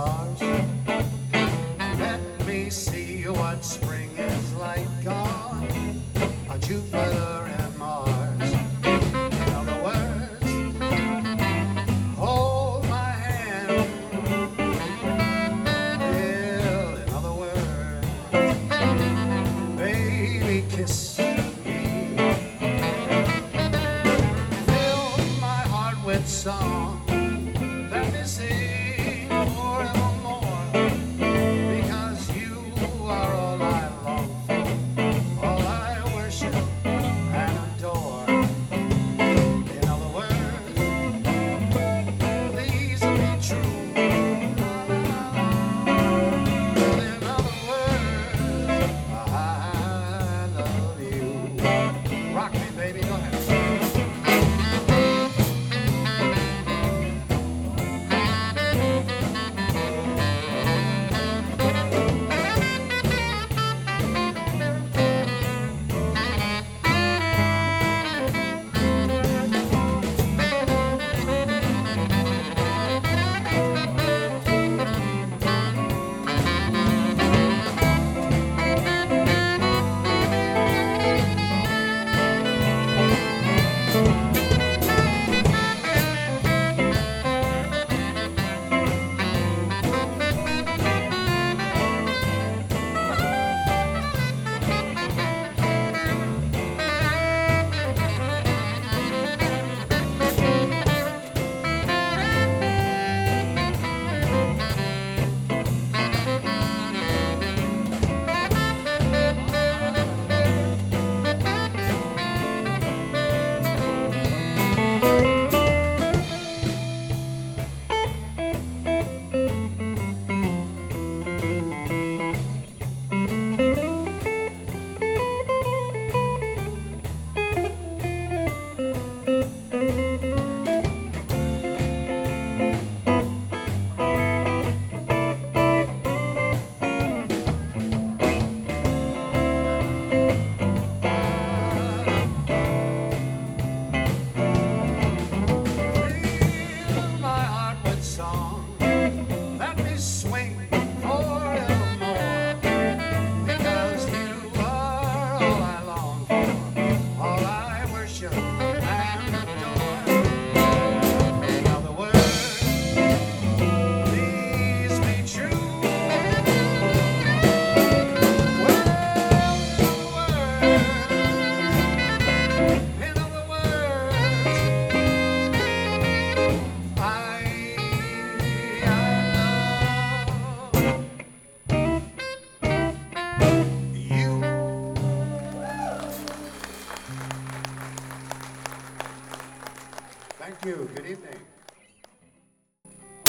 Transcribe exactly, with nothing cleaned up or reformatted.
stars. Let me see what spring is like on a Jupiter and Mars. In other words, hold my hand. Well, in other words, baby, kiss me. Fill my heart with song. Let me sing forevermore, because you are all I long for, all I worship and adore. In other words, please be true. In other words, I love you. Rock me, baby, go ahead. Thank you. Good evening.